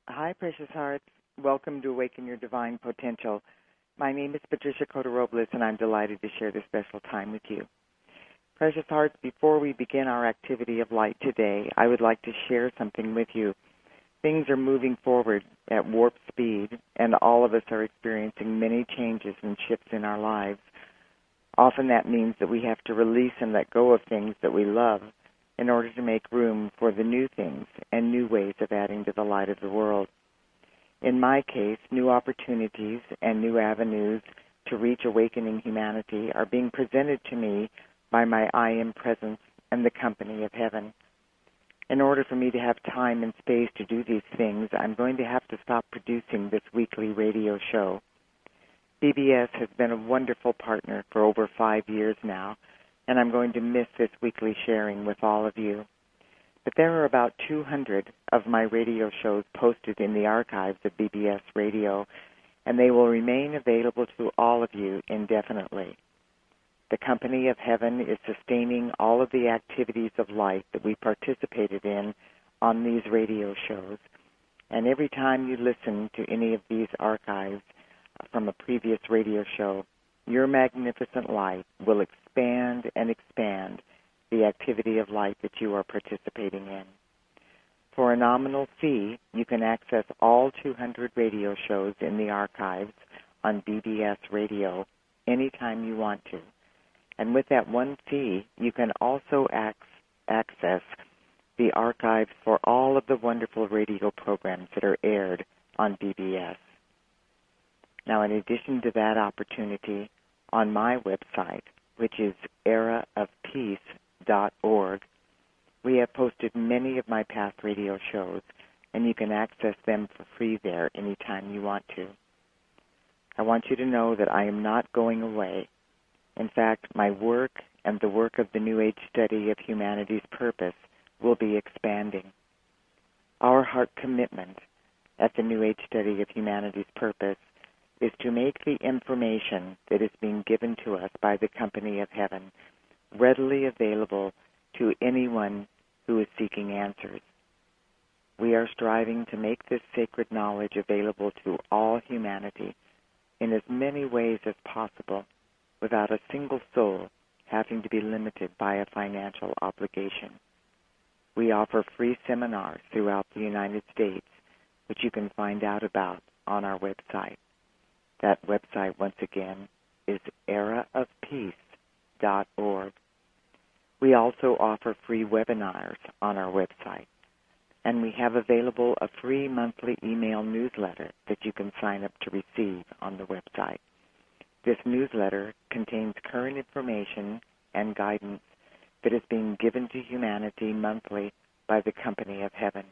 Hi, precious hearts. Welcome to Awaken Your Divine Potential. My name is Patricia Cota-Robles, and I'm delighted to share this special time with you. Precious hearts, before we begin our activity of light today, I would like to share something with you. Things are moving forward at warp speed, and all of us are experiencing many changes and shifts in our lives. Often that means that we have to release and let go of things that we love in order to make room for the new things and new ways of adding to the light of the world. In my case, new opportunities and new avenues to reach awakening humanity are being presented to me by my I Am Presence and the company of heaven. In order for me to have time and space to do these things, I'm going to have to stop producing this weekly radio show. BBS has been a wonderful partner for over 5 years now, and I'm going to miss this weekly sharing with all of you. But there are about 200 of my radio shows posted in the archives of BBS Radio, and they will remain available to all of you indefinitely. The Company of Heaven is sustaining all of the activities of light that we participated in on these radio shows, and every time you listen to any of these archives from a previous radio show, your magnificent light will expand and expand the activity of light that you are participating in. For a nominal fee, you can access all 200 radio shows in the archives on BBS Radio anytime you want to. And with that one fee, you can also access the archives for all of the wonderful radio programs that are aired on BBS. Now, in addition to that opportunity, on my website, which is eraofpeace.org, we have posted many of my past radio shows, and you can access them for free there anytime you want to. I want you to know that I am not going away. In fact, my work and the work of the New Age study of humanity's purpose will be expanding. Our heart commitment at the New Age study of humanity's purpose is to make the information that is being given to us by the Company of Heaven readily available to anyone who is seeking answers. We are striving to make this sacred knowledge available to all humanity in as many ways as possible without a single soul having to be limited by a financial obligation. We offer free seminars throughout the United States, which you can find out about on our website. That website, once again, is eraofpeace.org. We also offer free webinars on our website, and we have available a free monthly email newsletter that you can sign up to receive on the website. This newsletter contains current information and guidance that is being given to humanity monthly by the Company of Heaven.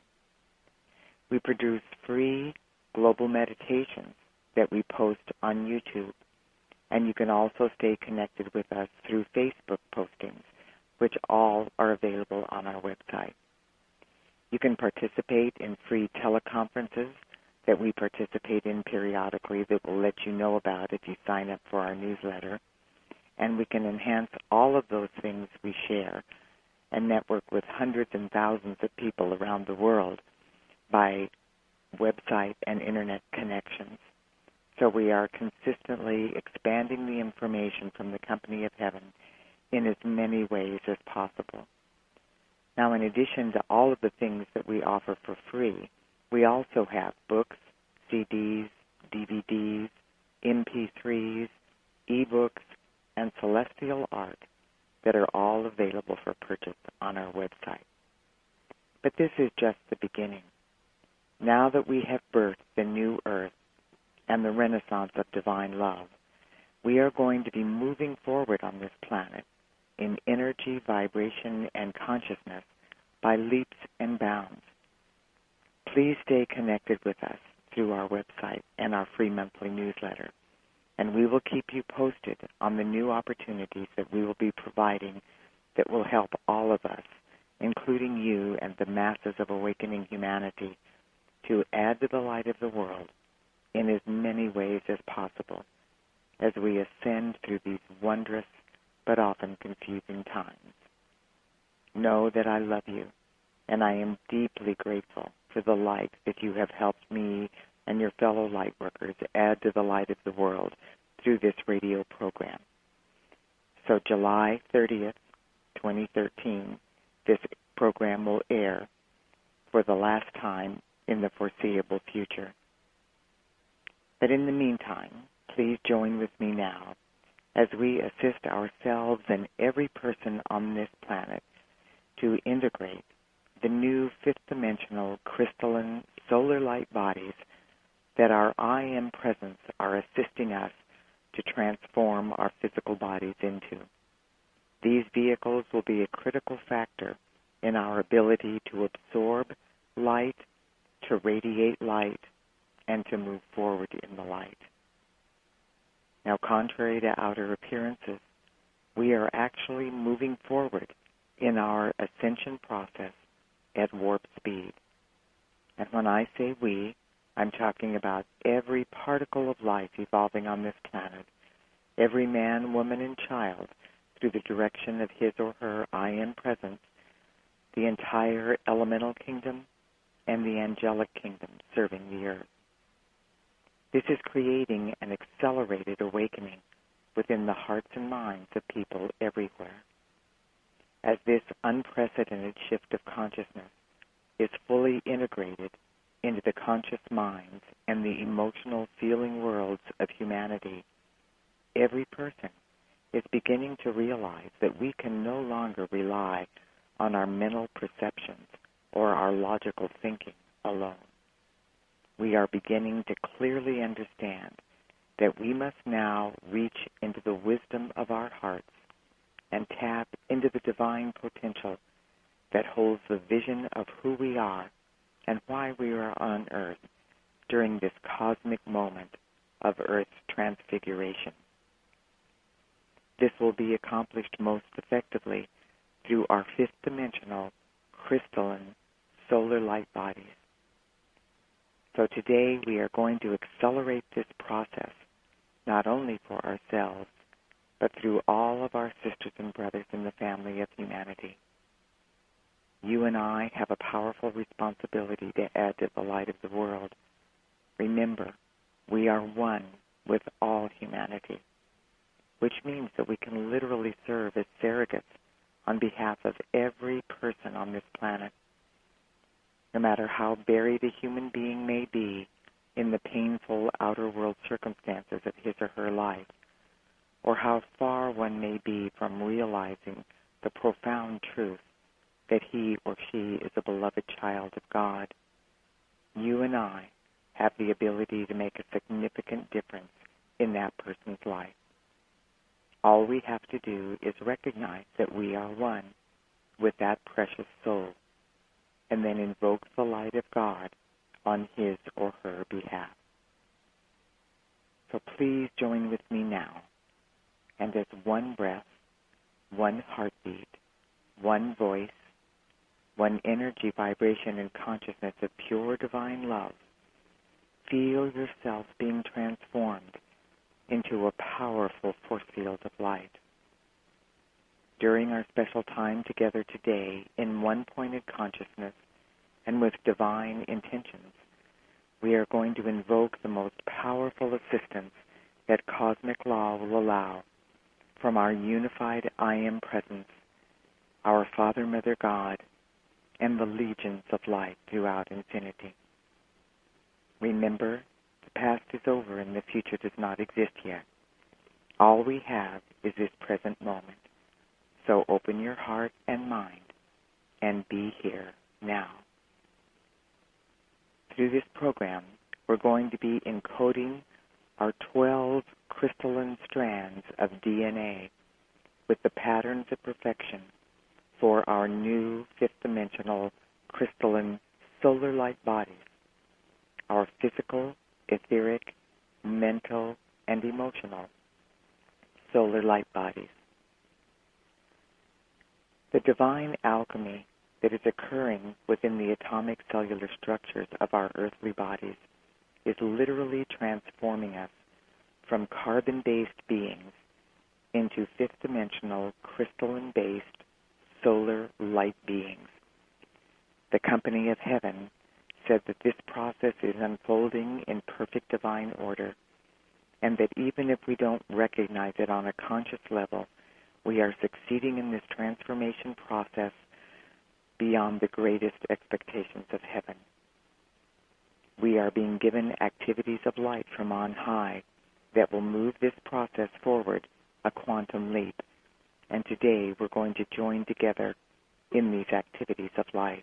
We produce free global meditations that we post on YouTube, and you can also stay connected with us through Facebook postings, which all are available on our website. You can participate in free teleconferences that we participate in periodically that will let you know about if you sign up for our newsletter, and we can enhance all of those things we share and network with hundreds and thousands of people around the world by website and internet connections. So we are consistently expanding the information from the Company of Heaven in as many ways as possible. Now, in addition to all of the things that we offer for free, we also have books, CDs, DVDs, MP3s, ebooks, and celestial art that are all available for purchase on our website. But this is just the beginning. Now that we have birthed the new earth and the renaissance of divine love, we are going to be moving forward on this planet in energy, vibration, and consciousness by leaps and bounds. Please stay connected with us through our website and our free monthly newsletter, and we will keep you posted on the new opportunities that we will be providing that will help all of us, including you and the masses of awakening humanity, to add to the light of the world in as many ways as possible as we ascend through these wondrous but often confusing times. Know that I love you, and I am deeply grateful for to the light that you have helped me and your fellow light workers add to the light of the world through this radio program. So July 30th, 2013, this program will air for the last time in the foreseeable future. But in the meantime, please join with me now as we assist ourselves and every person on this planet to integrate the new fifth-dimensional crystalline solar light bodies that our I Am presence are assisting us to transform our physical bodies into. These vehicles will be a critical factor in our ability to absorb light, to radiate light, and to move forward in the light. Now, contrary to outer appearances, we are actually moving forward in our ascension process at warp speed. And when I say we, I'm talking about every particle of life evolving on this planet, every man, woman, and child through the direction of his or her I Am presence, the entire elemental kingdom, and the angelic kingdom serving the earth. This is creating an accelerated awakening within the hearts and minds of people everywhere. As this unprecedented shift of consciousness is fully integrated into the conscious minds and the emotional feeling worlds of humanity, every person is beginning to realize that we can no longer rely on our mental perceptions or our logical thinking alone. We are beginning to clearly understand that we must now reach into the wisdom of our hearts and tap into the divine potential that holds the vision of who we are and why we are on earth during this cosmic moment of Earth's transfiguration. This will be accomplished most effectively through our fifth-dimensional, crystalline, solar light bodies. So today we are going to accelerate this process, not only for ourselves, but through all of our sisters and brothers in the family of humanity. You and I have a powerful responsibility to add to the light of the world. Remember, we are one with all humanity, which means that we can literally serve as surrogates on behalf of every person on this planet. No matter how buried a human being may be in the painful outer world circumstances of his or her life, or how far one may be from realizing the profound truth that he or she is a beloved child of God, you and I have the ability to make a significant difference in that person's life. All we have to do is recognize that we are one with that precious soul, and then invoke the light of God on his or her behalf. So please join with me now, and as one breath, one heartbeat, one voice, one energy, vibration, and consciousness of pure divine love, feel yourself being transformed into a powerful force field of light. During our special time together today, in one-pointed consciousness and with divine intentions, we are going to invoke the most powerful assistance that cosmic law will allow from our unified I Am presence, our Father, Mother, God, and the legions of light throughout infinity. Remember, the past is over and the future does not exist yet. All we have is this present moment. So open your heart and mind and be here now. Through this program, we're going to be encoding our 12 crystalline strands of DNA with the patterns of perfection for our new fifth-dimensional crystalline solar light bodies, our physical, etheric, mental, and emotional solar light bodies. The divine alchemy that is occurring within the atomic cellular structures of our earthly bodies is literally transforming us from carbon-based beings into fifth-dimensional, crystalline-based solar light beings. The company of heaven said that this process is unfolding in perfect divine order, and that even if we don't recognize it on a conscious level, we are succeeding in this transformation process beyond the greatest expectations of heaven. We are being given activities of light from on high that will move this process forward a quantum leap. And today we're going to join together in these activities of light.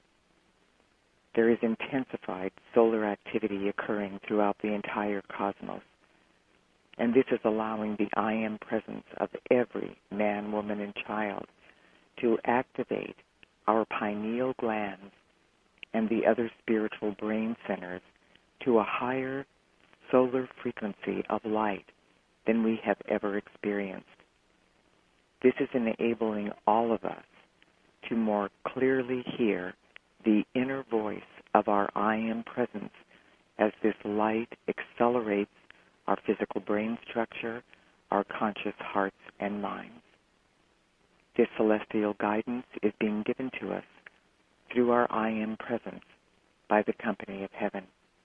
There is intensified solar activity occurring throughout the entire cosmos. And this is allowing the I Am presence of every man, woman, and child to activate our pineal glands and the other spiritual brain centers to a higher solar frequency of light than we have ever experienced. This is enabling all of us to more clearly hear the inner voice of our I Am presence as this light accelerates our physical brain structure, our conscious hearts and minds. This celestial guidance is being given to us through our I Am presence by the company of heaven.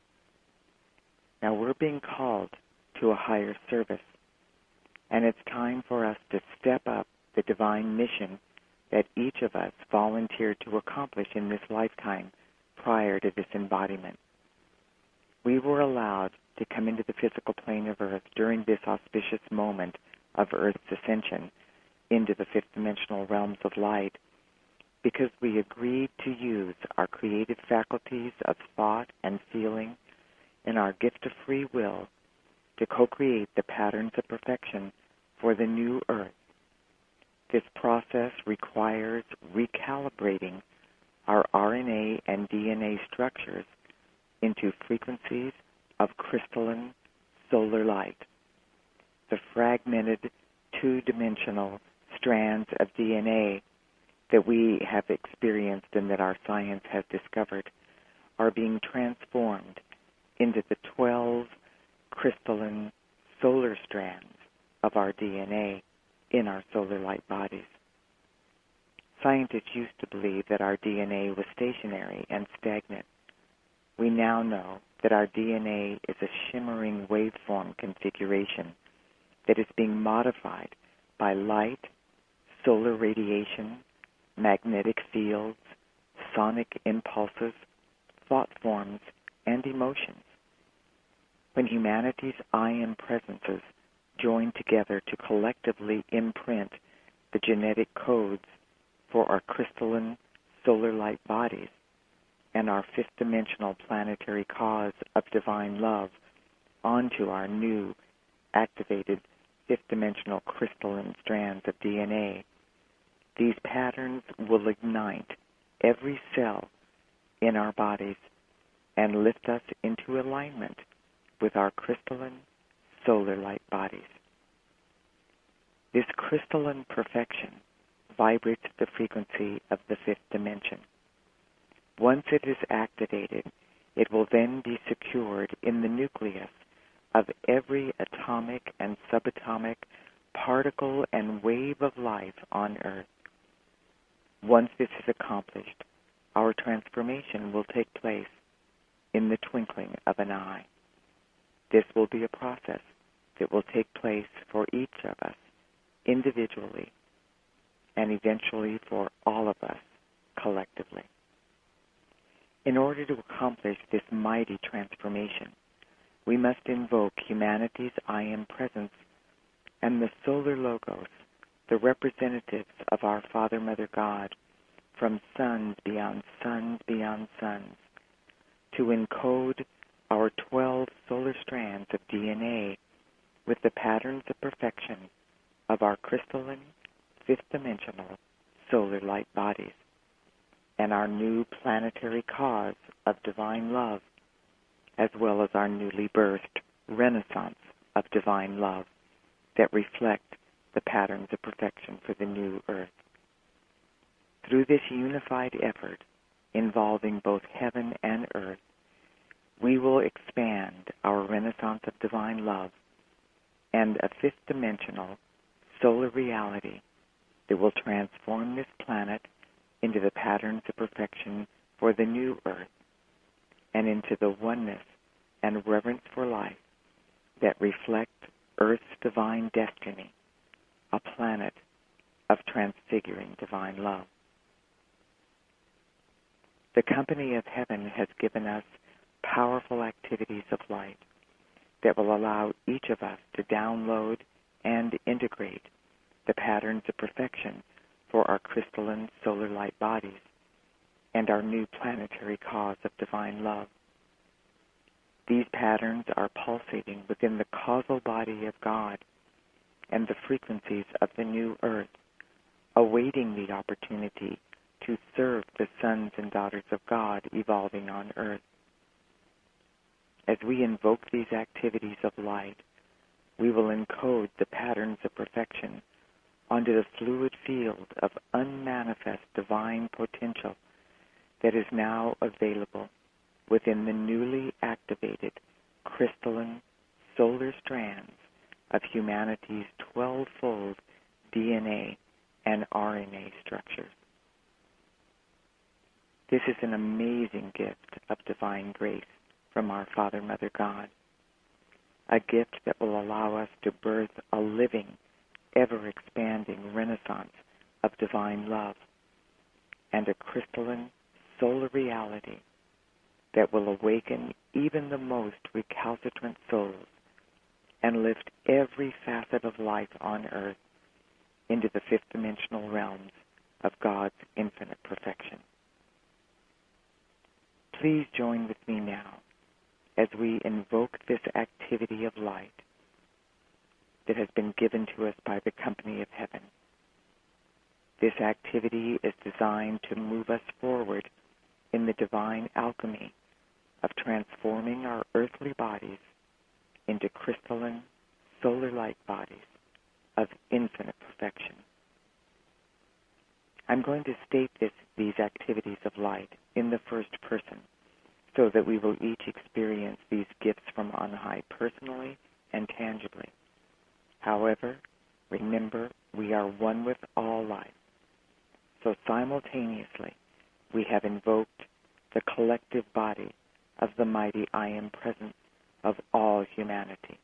Now we're being called to a higher service, and it's time for us to step up the divine mission that each of us volunteered to accomplish in this lifetime prior to this embodiment. We were allowed to come into the physical plane of Earth during this auspicious moment of Earth's ascension into the fifth dimensional realms of light because we agreed to use our creative faculties of thought and feeling and our gift of free will to co-create the patterns of perfection for the new Earth. This process requires recalibrating our RNA and DNA structures into frequencies of crystalline solar light. The fragmented two-dimensional strands of DNA that we have experienced and that our science has discovered are being transformed into the 12 crystalline solar strands of our DNA in our solar light bodies. Scientists used to believe that our DNA was stationary and stagnant. We now know that our DNA is a shimmering waveform configuration that is being modified by light, solar radiation, magnetic fields, sonic impulses, thought forms, and emotions. When humanity's I Am presences join together to collectively imprint the genetic codes for our crystalline solar light bodies and our fifth-dimensional planetary cause of divine love onto our new activated fifth-dimensional crystalline strands of DNA, these patterns will ignite every cell in our bodies and lift us into alignment with our crystalline solar light bodies. This crystalline perfection vibrates the frequency of the fifth dimension. Once it is activated, it will then be secured in the nucleus of every atomic and subatomic particle and wave of life on Earth. Once this is accomplished, our transformation will take place in the twinkling of an eye. This will be a process that will take place for each of us individually and eventually for all of us collectively. In order to accomplish this mighty transformation, we must invoke humanity's I Am presence and the solar logos, the representatives of our Father, Mother, God, from suns beyond suns beyond suns, to encode our 12 solar strands of DNA with the patterns of perfection of our crystalline, fifth-dimensional solar light bodies, and our new planetary cause of divine love, as well as our newly birthed renaissance of divine love that reflect the patterns of perfection for the new Earth. Through this unified effort involving both heaven and earth, we will expand our renaissance of divine love and a fifth-dimensional solar reality that will transform this planet into the patterns of perfection for the new Earth and into the oneness and reverence for life that reflect Earth's divine destiny, a planet of transfiguring divine love. The Company of Heaven has given us powerful activities of light that will allow each of us to download and integrate the patterns of perfection for our crystalline solar light bodies and our new planetary cause of divine love. These patterns are pulsating within the causal body of God and the frequencies of the new earth, awaiting the opportunity to serve the sons and daughters of God evolving on earth. As we invoke these activities of light, we will encode the patterns of perfection onto the fluid field of unmanifest divine potential that is now available within the newly activated crystalline solar strands of humanity's 12-fold DNA and RNA structures. This is an amazing gift of divine grace from our Father, Mother, God, a gift that will allow us to birth a living, ever-expanding renaissance of divine love and a crystalline solar reality that will awaken even the most recalcitrant souls and lift every facet of life on earth into the fifth dimensional realms of God's infinite perfection. Please join with me now as we invoke this activity of light that has been given to us by the Company of Heaven. This activity is designed to move us forward in the divine alchemy of transforming our earthly bodies into crystalline, solar light bodies of infinite perfection. I'm going to state these activities of light in the first person so that we will each experience these gifts from on high personally and tangibly. However, remember, we are one with all life. So simultaneously, we have invoked the collective body of the mighty I Am Presence of all humanity.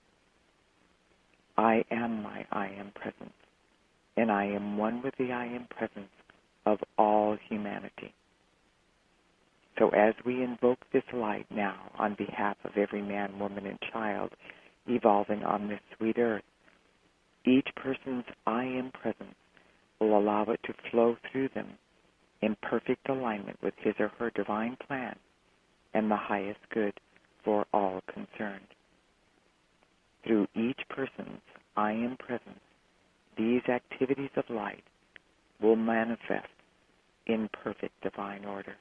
I am my I Am Presence, and I am one with the I Am Presence of all humanity. So as we invoke this light now on behalf of every man, woman, and child evolving on this sweet earth, each person's I Am Presence will allow it to flow through them in perfect alignment with his or her divine plan and the highest good for all concerned. Through each person's I Am Presence, these activities of light will manifest in perfect divine order.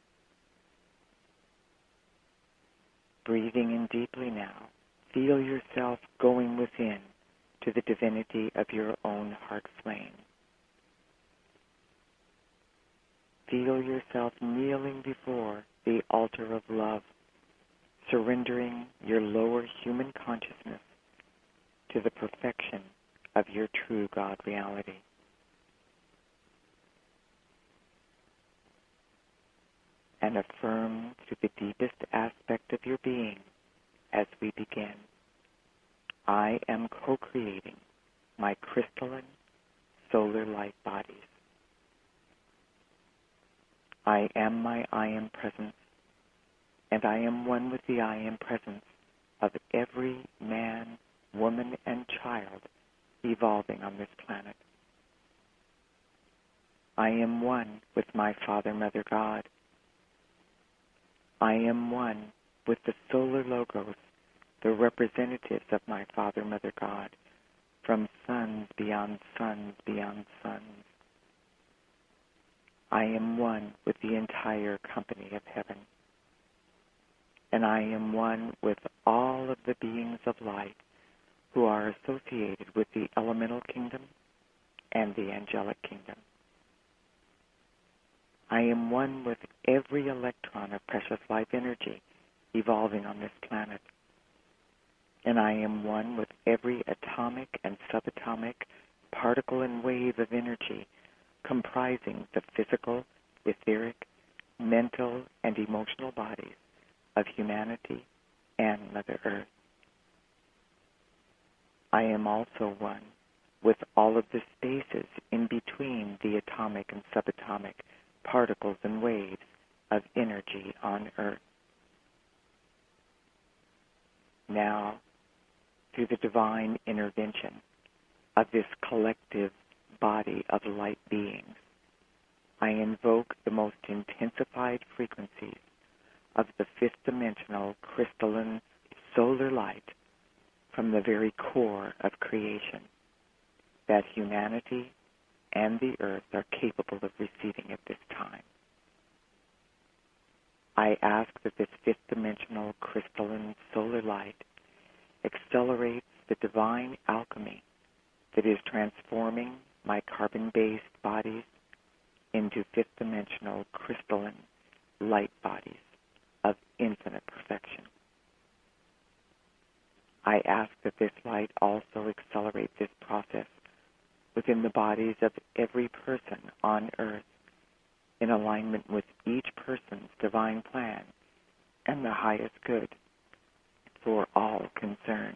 Breathing in deeply now, feel yourself going within to the divinity of your own heart flame. Feel yourself kneeling before the altar of love, surrendering your lower human consciousness to the perfection of your true God reality. And affirm through the deepest aspect of your being as we begin. I am co-creating my crystalline solar light bodies. I am my I Am Presence, and I am one with the I Am Presence of every man, woman, and child evolving on this planet. I am one with my Father, Mother, God. I am one with the solar logos, the representatives of my Father, Mother, God, from suns beyond suns beyond suns. I am one with the entire Company of Heaven. And I am one with all of the beings of light who are associated with the elemental kingdom and the angelic kingdom. I am one with every electron of precious life energy evolving on this planet. And I am one with every atomic and subatomic particle and wave of energy comprising the physical, etheric, mental, and emotional bodies of humanity and Mother Earth. I am also one with all of the spaces in between the atomic and subatomic particles and waves of energy on Earth. Now, through the divine intervention of this collective body of light beings, I invoke the most intensified frequencies of the fifth dimensional crystalline solar light from the very core of creation that humanity and the earth are capable of receiving at this time. I ask that this fifth dimensional crystalline solar light accelerates the divine alchemy that is transforming my carbon-based bodies into fifth dimensional crystalline light bodies of infinite perfection. I ask that this light also accelerate this process within the bodies of every person on earth in alignment with each person's divine plan and the highest good for all concerned.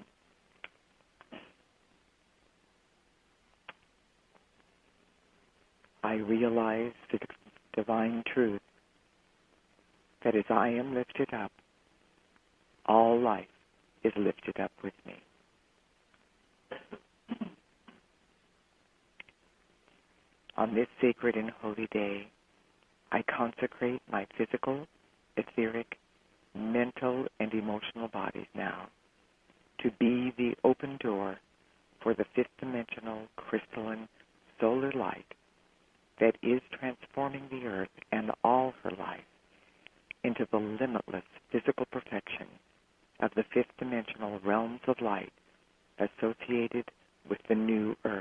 I realize the divine truth that as I am lifted up, all life is lifted up with me. On this sacred and holy day, I consecrate my physical, etheric, mental, and emotional bodies now to be the open door for the fifth dimensional crystalline solar light that is transforming the earth and all her life into the limitless physical perfection of the fifth dimensional realms of light associated with the new earth.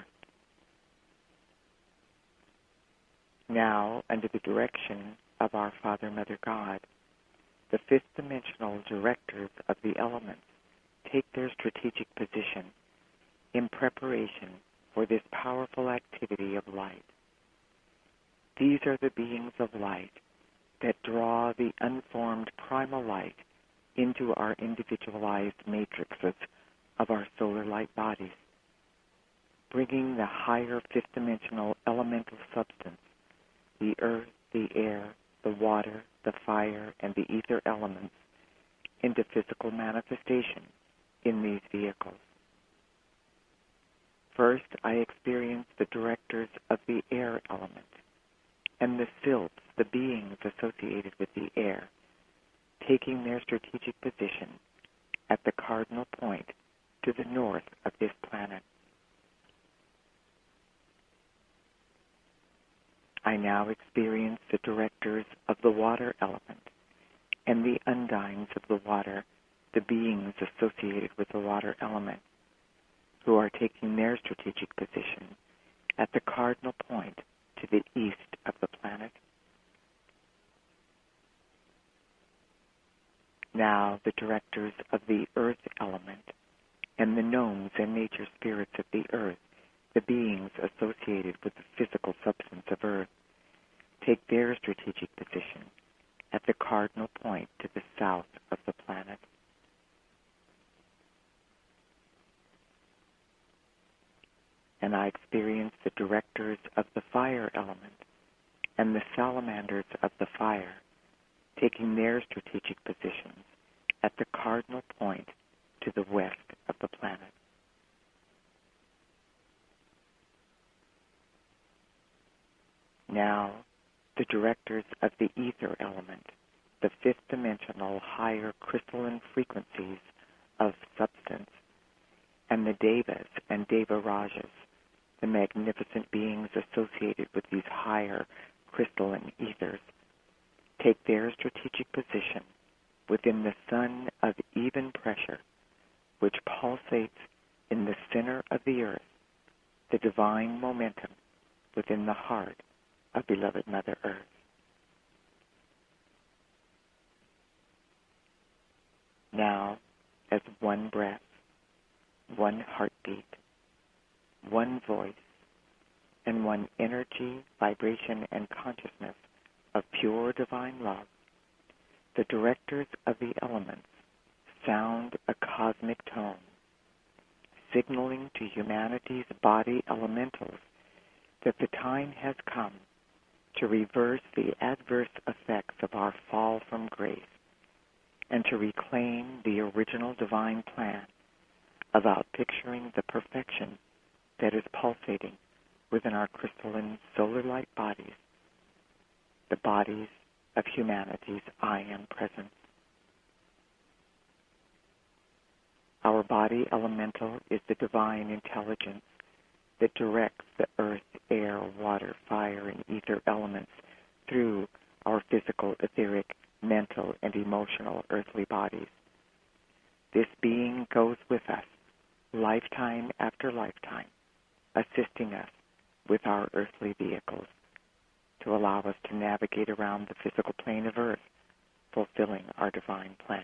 Now, under the direction of our Father, Mother God, the fifth dimensional directors of the elements take their strategic position in preparation for this powerful activity of light. These are the beings of light that draw the unformed primal light into our individualized matrices of our solar light bodies, bringing the higher fifth dimensional elemental substance, the earth, the air, the water, the fire, and the ether elements into physical manifestation in these vehicles. First, I experience the directors of the air element and the sylphs, the beings associated with the air, taking their strategic position at the cardinal point to the north of this planet. I now experience the directors of the water element and the undines of the water, the beings associated with the water element, who are taking their strategic position at the cardinal point to the east of the planet. Now the directors of the earth element and the gnomes and nature spirits of the earth, the beings associated with the physical substance of earth, take their strategic position at the cardinal point to the south of the planet. And I experience the directors of the fire element and the salamanders of the fire taking their strategic positions at the cardinal point to the west of the planet. Now, the directors of the ether element, the fifth dimensional higher crystalline frequencies of substance, and the devas and deva rajas, the magnificent beings associated with these higher crystalline ethers, take their strategic position within the sun of even pressure, which pulsates in the center of the earth, the divine momentum within the heart of beloved Mother Earth. Now, as one breath, one heartbeat, one voice, and one energy, vibration, and consciousness of pure divine love, the directors of the elements sound a cosmic tone, signaling to humanity's body elementals that the time has come to reverse the adverse effects of our fall from grace and to reclaim the original divine plan of outpicturing the perfection that is pulsating within our crystalline solar light bodies, the bodies of humanity's I Am presence. Our body elemental is the divine intelligence that directs the earth, air, water, fire, and ether elements through our physical, etheric, mental, and emotional earthly bodies. This being goes with us, lifetime after lifetime, assisting us with our earthly vehicles to allow us to navigate around the physical plane of earth, fulfilling our divine plan.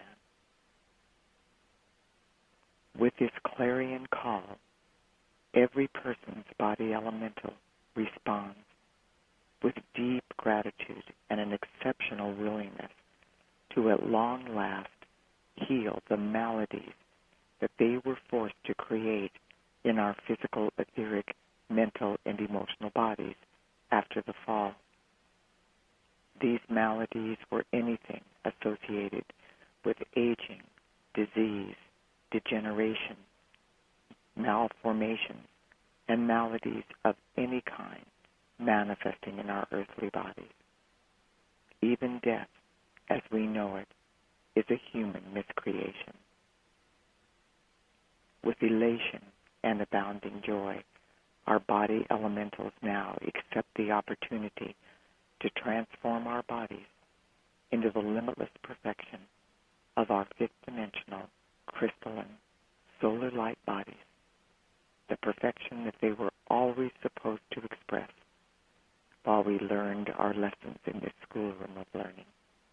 With this clarion call, every person's body elemental responds with deep gratitude and an exceptional willingness to at long last heal the maladies that they were forced to create in our physical, etheric, mental, and emotional bodies after the fall. These maladies were anything associated with aging, disease, degeneration, malformations, and maladies of any kind manifesting in our earthly bodies. Even death, as we know it, is a human miscreation. With elation and abounding joy, our body elementals now accept the opportunity to transform our bodies into the limitless perfection of our fifth-dimensional, crystalline, solar light bodies, the perfection that they were always supposed to express while we learned our lessons in this schoolroom of learning.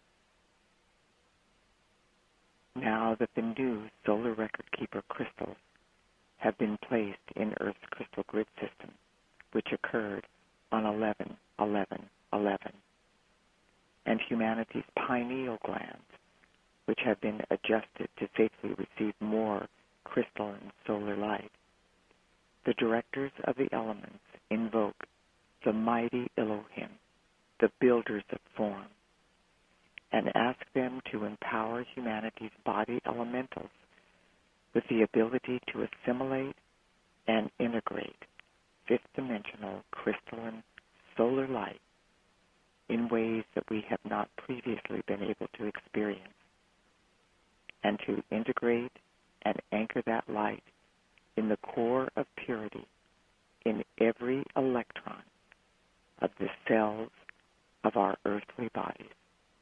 Now that the new solar record keeper crystals have been placed in Earth's crystal grid system, which occurred on 11/11/11, and humanity's pineal glands, which have been adjusted to safely receive more crystalline solar light, the directors of the elements invoke the mighty Elohim, the builders of form, and ask them to empower humanity's body elementals with the ability to assimilate and integrate fifth-dimensional crystalline solar light in ways that we have not previously been able to experience, and to integrate and anchor that light in the core of purity in every electron of the cells of our earthly bodies.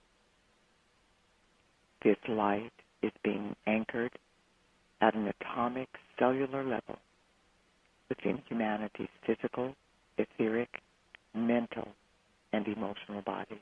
This light is being anchored at an atomic cellular level within humanity's physical, etheric, mental, and emotional bodies.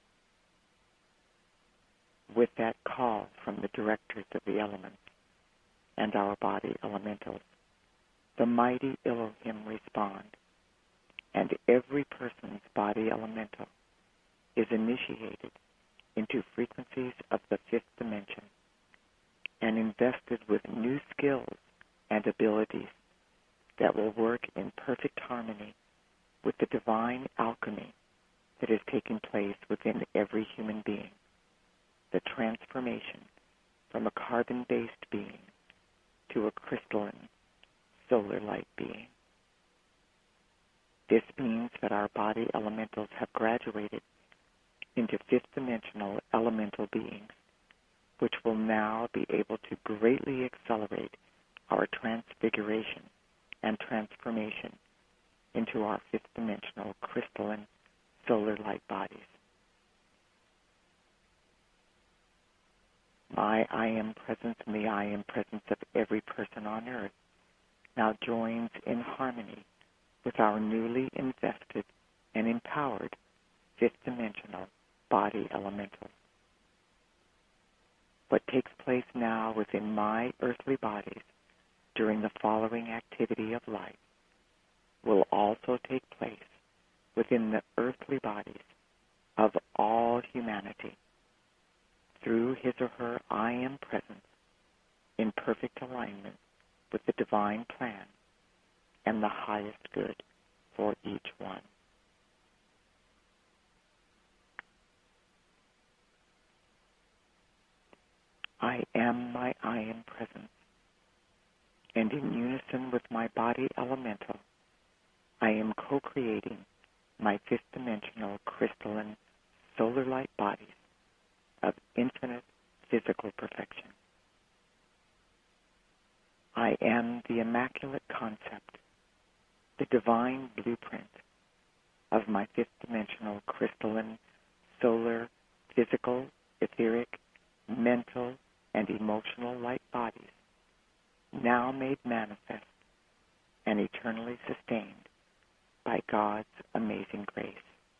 With that call from the directors of the elements and our body elementals, the mighty Elohim respond, and every person's body elemental is initiated into frequencies of the fifth dimension and invested with new skills and abilities that will work in perfect harmony with the divine alchemy that is taking place within every human being, the transformation from a carbon-based being to a crystalline solar light being. This means that our body elementals have graduated into fifth-dimensional elemental beings, which will now be able to greatly accelerate our transfiguration and transformation into our fifth-dimensional crystalline solar light bodies. My I Am presence and the I Am presence of every person on earth now joins in harmony with our newly invested and empowered fifth-dimensional body elementals. What takes place now within my earthly bodies during the following activity of life will also take place within the earthly bodies of all humanity through his or her I am presence in perfect alignment with the divine plan and the highest good for each one. I am my I am presence, and in unison with my body elemental, I am co-creating my fifth-dimensional crystalline solar light bodies of infinite physical perfection. I am the immaculate concept, the divine blueprint of my fifth-dimensional crystalline solar physical, etheric, mental, and emotional light bodies, now made manifest and eternally sustained by God's amazing grace.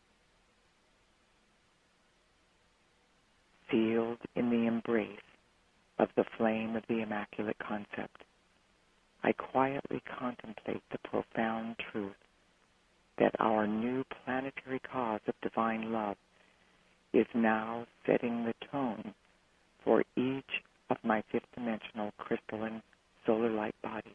Sealed in the embrace of the flame of the Immaculate Concept, I quietly contemplate the profound truth that our new planetary cause of divine love is now setting the tone for each of my fifth-dimensional crystalline solar light bodies.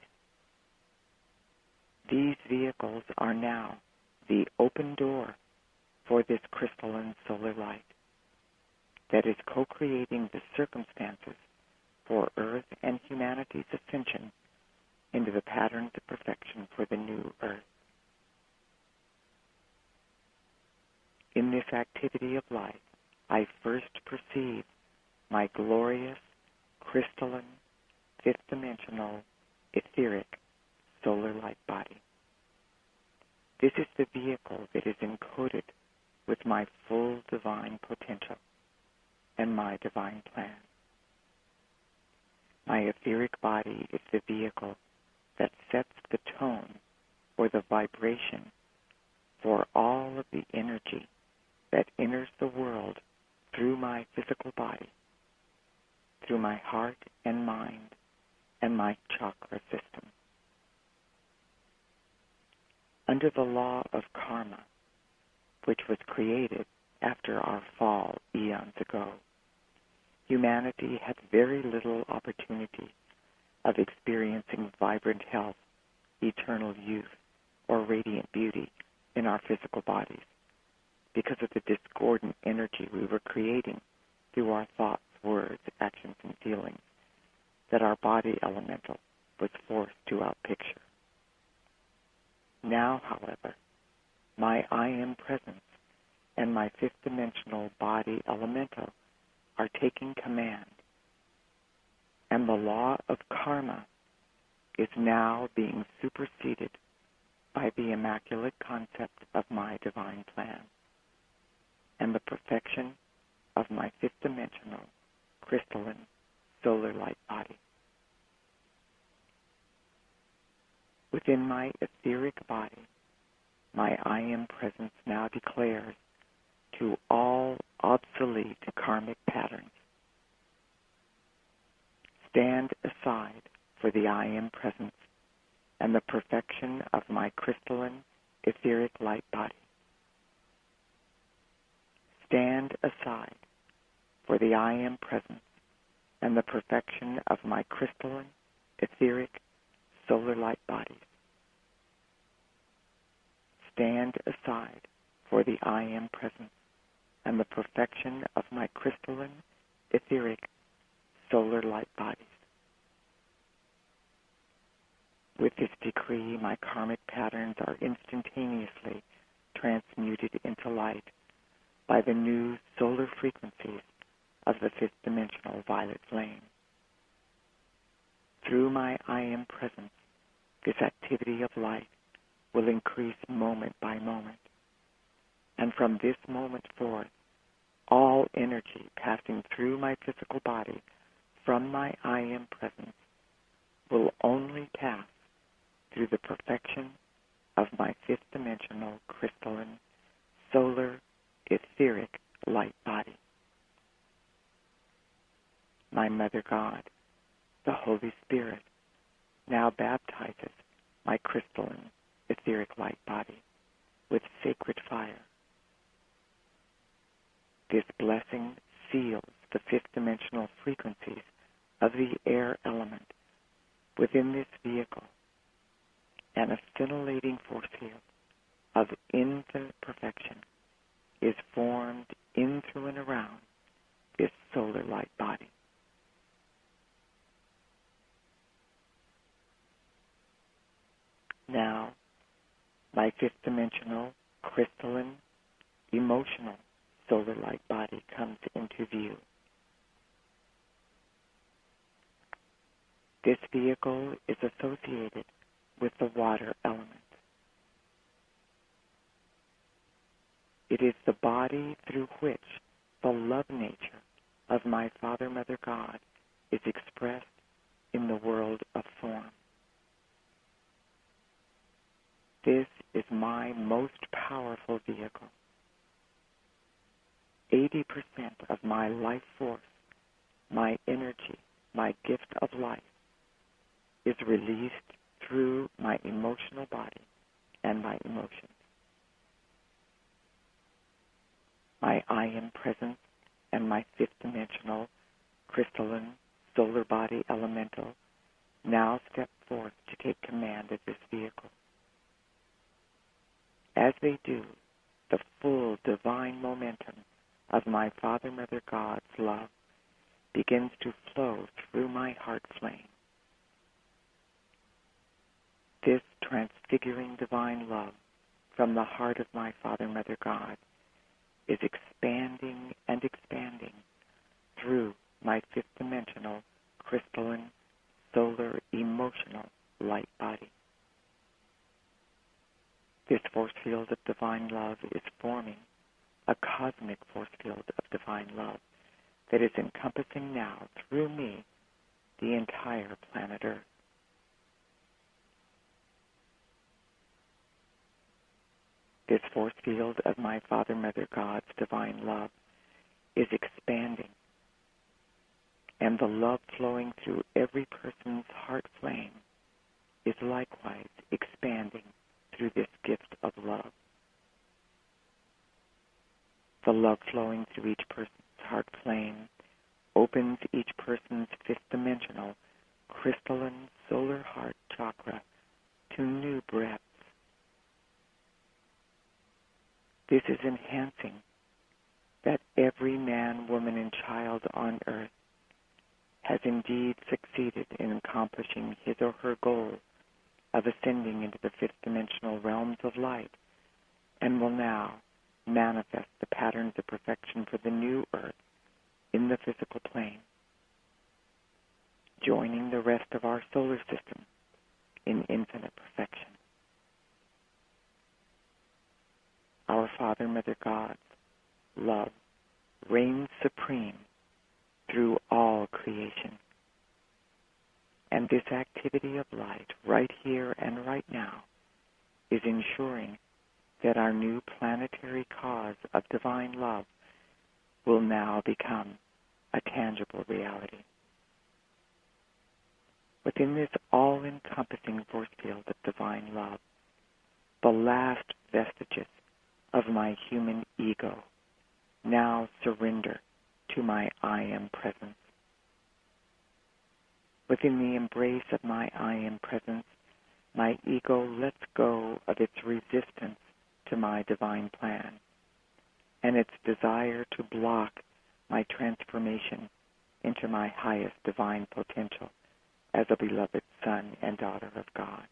These vehicles are now the open door for this crystalline solar light that is co-creating the circumstances for Earth and humanity's ascension into the patterns of perfection for the new Earth. In this activity of life, I first perceive my glorious, crystalline, fifth-dimensional, etheric, solar light body. This is the vehicle that is encoded with my full divine potential and my divine plan. My etheric body is the vehicle that sets the tone or the vibration for all of the energy that enters the world through my physical body, through my heart and mind and my chakra system. Under the law of karma, which was created after our fall eons ago, humanity had very little opportunity of experiencing vibrant health, eternal youth, or radiant beauty in our physical bodies because of the discordant energy we were creating through our thoughts, words, actions, and feelings that our body elemental was forced to outpicture. Now, however, my I am presence and my fifth-dimensional body elemental are taking command, and the law of karma is now being superseded by the immaculate concept of my divine plan and the perfection of my fifth-dimensional crystalline solar light body. Within my etheric body, my I am presence now declares to all obsolete karmic patterns, stand aside for the I am presence and the perfection of my crystalline etheric light body. Stand aside for the I am presence and the perfection of my crystalline etheric solar light bodies. Stand aside for the I am presence and the perfection of my crystalline etheric solar light bodies. With this decree, my karmic patterns are instantaneously transmuted into light by the new solar frequencies of the fifth-dimensional violet flame. Through my I am presence, this activity of light will increase moment by moment. And from this moment forth, all energy passing through my physical body from my I am presence will only pass through the perfection of my fifth-dimensional crystalline solar etheric light body. My Mother God, the Holy Spirit, now baptizes my crystalline etheric light body with sacred fire. This blessing seals the fifth dimensional frequencies of the air element within this vehicle, and a scintillating force field of infinite perfection is formed in, through, and around this solar light body. Now, my fifth dimensional, crystalline, emotional solar light body comes into view. This vehicle is associated with the water element. It is the body through which the love nature of my Father, Mother, God is expressed in the world of form. This is my most powerful vehicle. 80% of my life force, my energy, my gift of life is released through my emotional body and my emotions. My I Am presence and my fifth dimensional, crystalline, solar body elemental now step forth to take command of this vehicle. As they do, the full divine momentum of my Father, Mother, God's love begins to flow through my heart flame. This transfiguring divine love from the heart of my Father, Mother, God is expanding and expanding through my fifth dimensional, crystalline, solar, emotional light body. This force field of divine love is forming a cosmic force field of divine love that is encompassing now, through me, the entire planet Earth. This force field of my Father, Mother, God's divine love is expanding, and the love flowing through every person's heart flame is likewise expanding through this gift of love. The love flowing through each person's heart flame opens each person's fifth dimensional, crystalline solar heart chakra to new breadths. This is enhancing that every man, woman, and child on earth has indeed succeeded in accomplishing his or her goal of ascending into the fifth dimensional realms of light, and will now manifest the patterns of perfection for the new earth in the physical plane, joining the rest of our solar system in infinite perfection. Our Father, Mother, God's love reigns supreme through all creation. And this activity of light right here and right now is ensuring that our new planetary cause of divine love will now become a tangible reality. Within this all-encompassing force field of divine love, the last vestiges of my human ego now surrender to my I Am presence. Within the embrace of my I Am presence, my ego lets go of its resistance to my divine plan and its desire to block my transformation into my highest divine potential as a beloved son and daughter of God.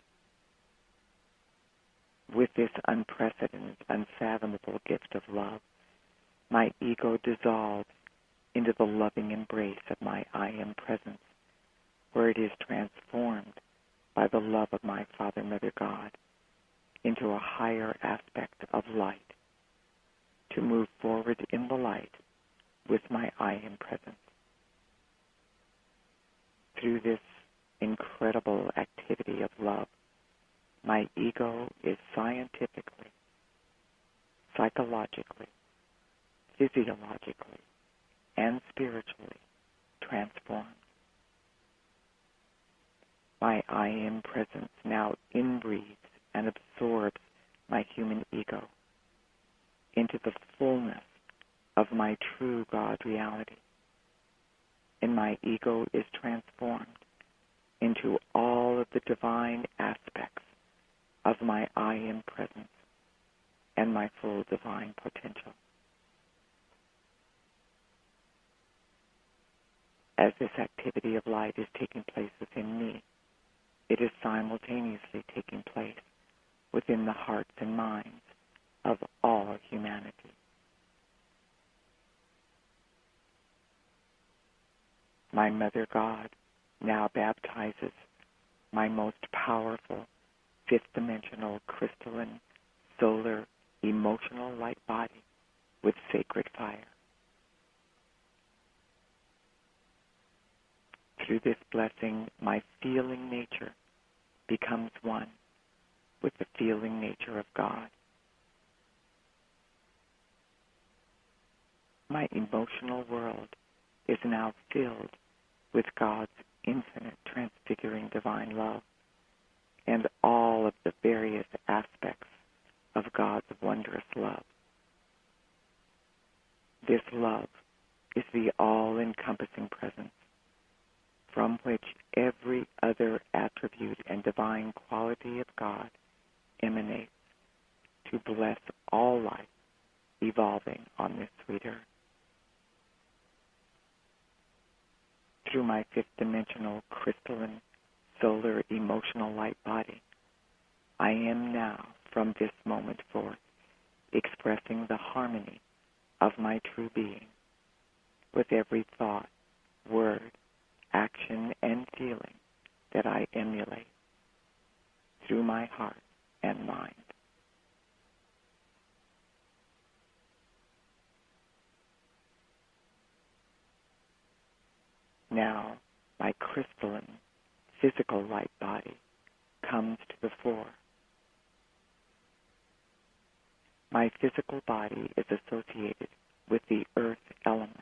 With this unprecedented, unfathomable gift of love, my ego dissolves into the loving embrace of my I Am presence, where it is transformed by the love of my Father, Mother, God into a higher aspect of light, to move forward in the light with my I Am presence. Through this incredible activity of love, my ego is scientifically, psychologically, physiologically, and spiritually transformed. My I Am presence now inbreathes and absorbs my human ego into the fullness of my true God reality, in my ego is transformed into all of the divine aspects of my I Am presence and my full divine potential. As this activity of light is taking place within me, it is simultaneously taking place within the hearts and minds of all humanity. My Mother God now baptizes my most powerful fifth-dimensional crystalline solar emotional light body with sacred fire. Through this blessing, my feeling nature becomes one with the feeling nature of God. My emotional world is now filled with God's infinite transfiguring divine love and all of the various aspects of God's wondrous love. This love is the all-encompassing presence from which every other attribute and divine quality of God emanates to bless all life evolving on this sweet earth. Through my fifth-dimensional crystalline solar emotional light body, I am now, from this moment forth, expressing the harmony of my true being with every thought, word, action, and feeling that I emulate through my heart and mind. Now, my crystalline, physical light body comes to the fore. My physical body is associated with the earth element.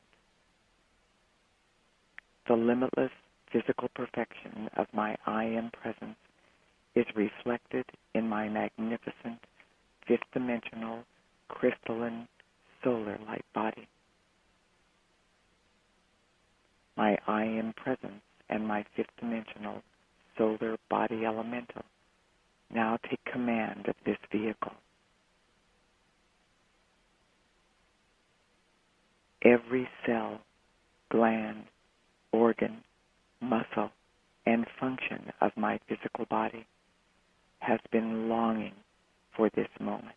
The limitless physical perfection of my I Am presence is reflected in my magnificent fifth-dimensional crystalline solar light body. My I Am presence and my fifth-dimensional solar body elemental now take command of this vehicle. Every cell, gland, organ, muscle, and function of my physical body has been longing for this moment.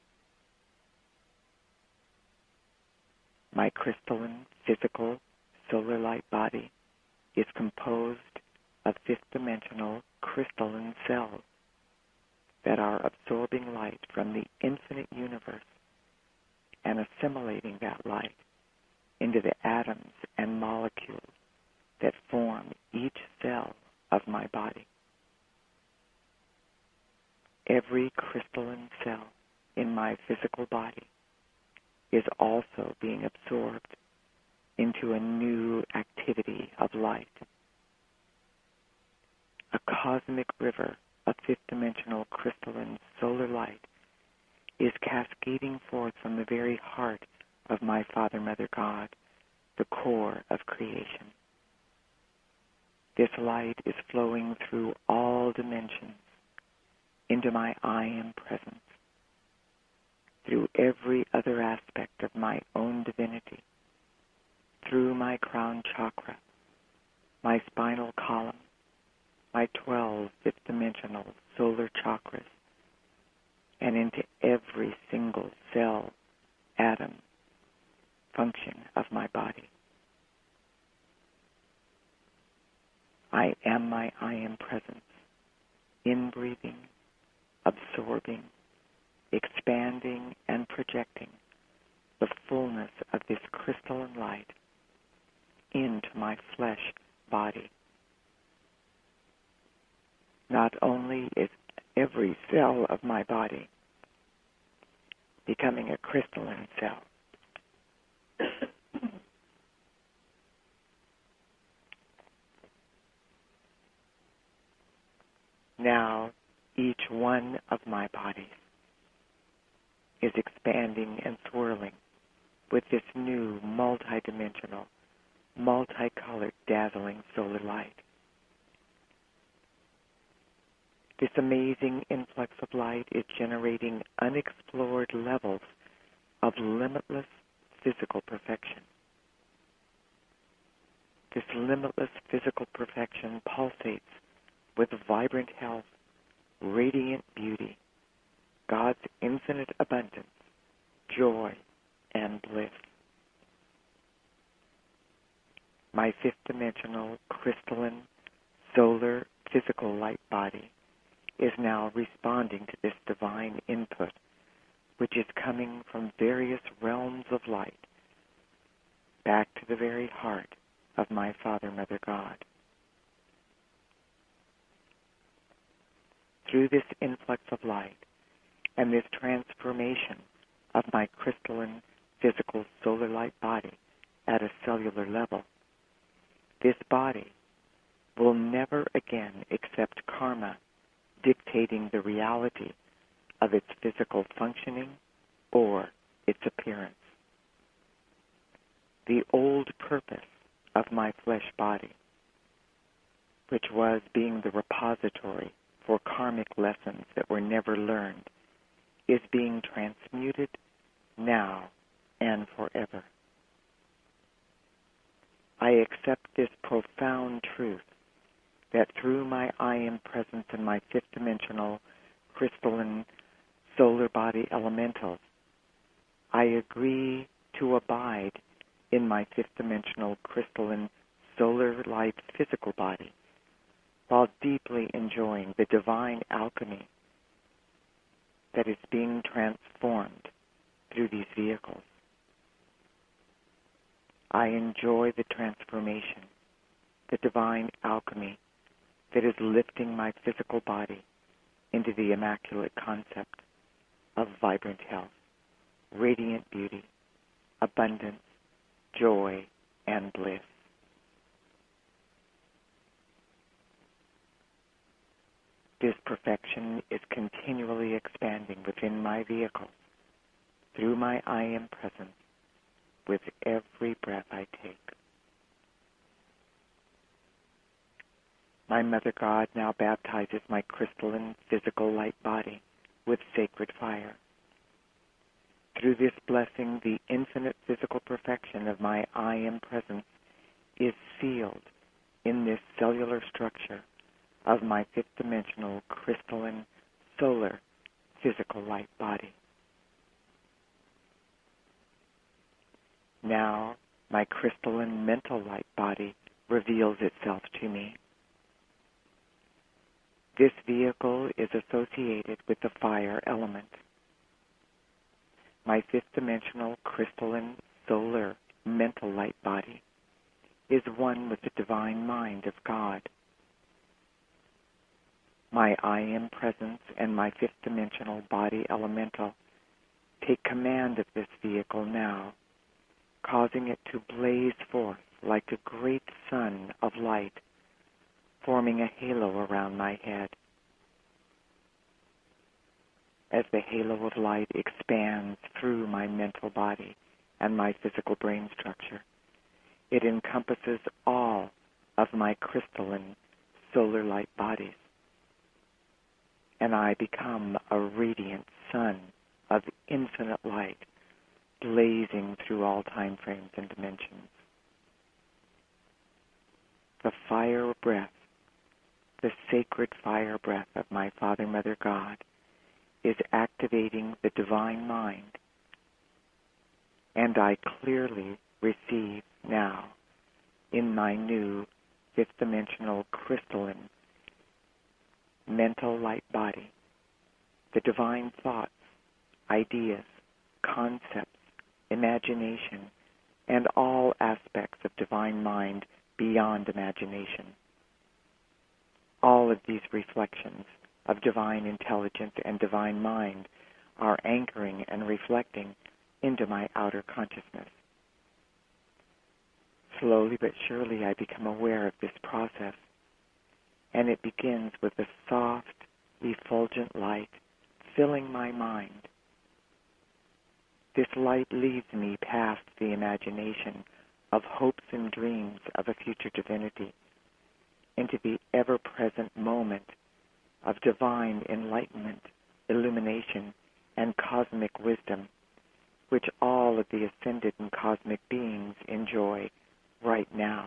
My crystalline, physical, solar light body is composed of fifth-dimensional crystalline cells that are absorbing light from the infinite universe and assimilating that light into the atoms and molecules that form each cell of my body. Every crystalline cell in my physical body is also being absorbed into a new activity of light. A cosmic river of fifth-dimensional crystalline solar light is cascading forth from the very heart of my Father, Mother God, the core of creation. This light is flowing through all dimensions into my I Am presence, through every other aspect of my own divinity, through my crown chakra, my spinal column, my 12 fifth-dimensional solar chakras, and into every single cell, atom, function of my body. I am my I Am presence, inbreathing, absorbing, expanding, and projecting the fullness of this crystalline light into my flesh body. Not only is every cell of my body becoming a crystalline cell, now each one of my bodies is expanding and swirling with this new multidimensional multicolored, dazzling solar light. This amazing influx of light is generating unexplored levels of limitless physical perfection. This limitless physical perfection pulsates with vibrant health, radiant beauty, God's infinite abundance, joy, and bliss. My fifth-dimensional, crystalline, solar, physical light body is now responding to this divine input, which is coming from various realms of light, back to the very heart of my Father, Mother God. Through this influx of light and this transformation of my crystalline, physical, solar light body at a cellular level, this body will never again accept karma dictating the reality of its physical functioning or its appearance. The old purpose of my flesh body, which was being the repository for karmic lessons that were never learned, is being transmuted now and forever. I accept this profound truth that through my I Am presence in my fifth-dimensional, crystalline, solar body elementals, I agree to abide in my fifth-dimensional, crystalline, solar light physical body while deeply enjoying the divine alchemy that is being transformed through these vehicles. I enjoy the transformation, the divine alchemy that is lifting my physical body into the immaculate concept of vibrant health, radiant beauty, abundance, joy, and bliss. This perfection is continually expanding within my vehicle through my I Am presence with every breath I take. My Mother God now baptizes my crystalline physical light body with sacred fire. Through this blessing, the infinite physical perfection of my I Am presence is sealed in this cellular structure of my fifth-dimensional crystalline solar physical light body. Now, my crystalline mental light body reveals itself to me. This vehicle is associated with the fire element. My fifth-dimensional crystalline solar mental light body is one with the divine mind of God. My I Am presence and my fifth-dimensional body elemental take command of this vehicle now, causing it to blaze forth like a great sun of light, forming a halo around my head. As the halo of light expands through my mental body and my physical brain structure, it encompasses all of my crystalline solar light bodies, and I become a radiant sun of infinite light, blazing through all time frames and dimensions. The fire breath, the sacred fire breath of my Father, Mother God, is activating the divine mind, and I clearly receive now in my new fifth-dimensional crystalline mental light body the divine thoughts, ideas, concepts, imagination, and all aspects of divine mind beyond imagination. All of these reflections of divine intelligence and divine mind are anchoring and reflecting into my outer consciousness. Slowly but surely I become aware of this process, and it begins with a soft, effulgent light filling my mind. This light leads me past the imagination, of hopes and dreams of a future divinity into the ever-present moment of divine enlightenment, illumination, and cosmic wisdom, which all of the ascended and cosmic beings enjoy right now.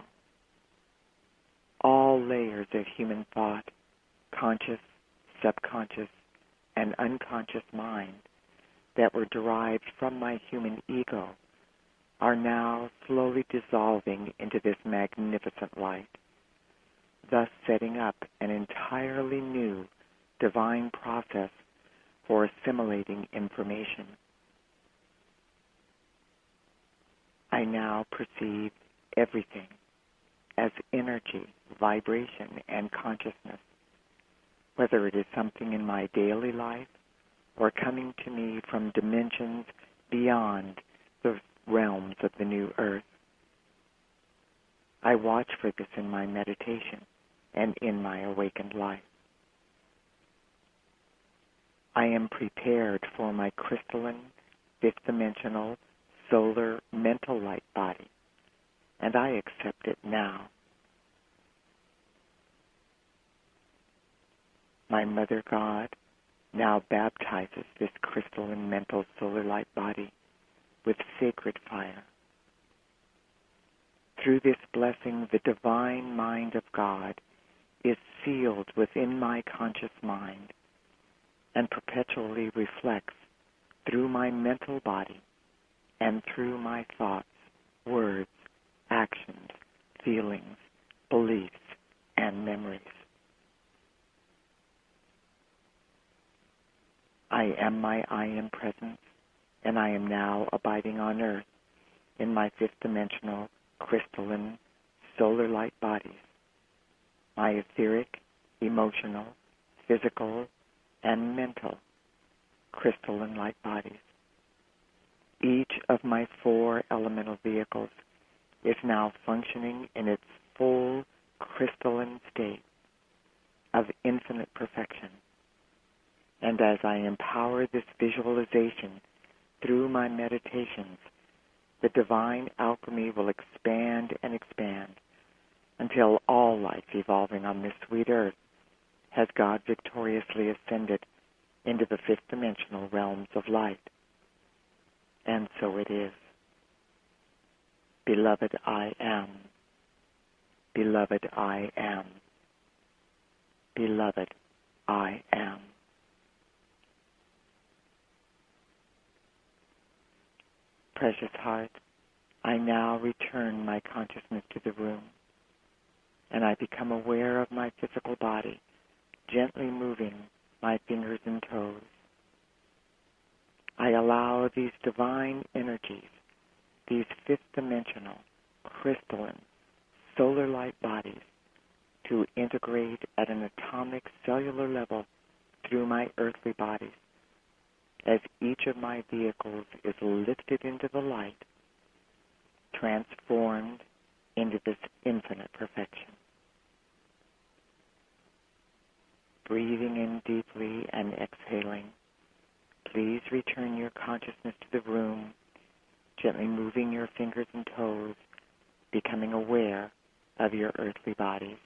All layers of human thought, conscious, subconscious, and unconscious mind that were derived from my human ego are now slowly dissolving into this magnificent light, thus setting up an entirely new divine process for assimilating information. I now perceive everything as energy, vibration, and consciousness, whether it is something in my daily life or coming to me from dimensions beyond the realms of the new earth. I watch for this in my meditation and in my awakened life. I am prepared for my crystalline, fifth-dimensional, solar mental light body, and I accept it now. My Mother God now baptizes this crystalline mental solar light body with sacred fire. Through this blessing, the divine mind of God is sealed within my conscious mind and perpetually reflects through my mental body and through my thoughts, words, actions, feelings, beliefs, and memories. I am my I Am presence, and I am now abiding on earth in my fifth-dimensional, crystalline, solar light bodies, my etheric, emotional, physical, and mental crystalline light bodies. Each of my 4 elemental vehicles is now functioning in its full crystalline state of infinite perfection. And as I empower this visualization through my meditations, the divine alchemy will expand and expand until all life evolving on this sweet earth has God victoriously ascended into the fifth-dimensional realms of light. And so it is. Beloved, I am. Beloved, I am. Beloved, I am. Precious heart, I now return my consciousness to the room, and I become aware of my physical body, gently moving my fingers and toes. I allow these divine energies, these fifth-dimensional, crystalline, solar light bodies, to integrate at an atomic cellular level through my earthly bodies, as each of my vehicles is lifted into the light, transformed into this infinite perfection. Breathing in deeply and exhaling, please return your consciousness to the room, gently moving your fingers and toes, becoming aware of your earthly bodies.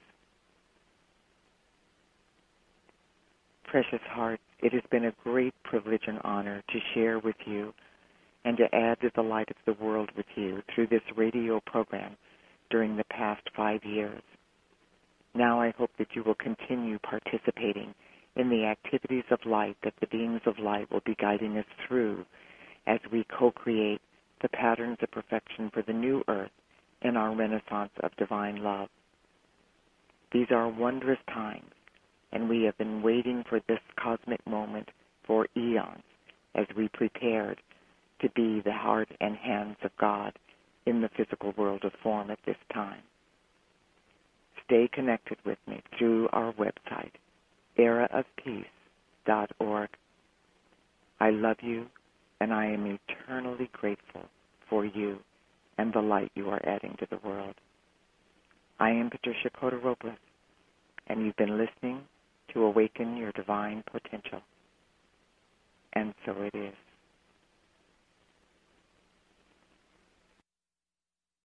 Precious heart, it has been a great privilege and honor to share with you and to add to the light of the world with you through this radio program during the past 5 years. Now I hope that you will continue participating in the activities of light that the beings of light will be guiding us through as we co-create the patterns of perfection for the new earth in our renaissance of divine love. These are wondrous times, and we have been waiting for this cosmic moment for eons as we prepared to be the heart and hands of God in the physical world of form at this time. Stay connected with me through our website, eraofpeace.org. I love you, and I am eternally grateful for you and the light you are adding to the world. I am Patricia Cota-Robles, and you've been listening to Awaken Your Divine Potential. And so it is.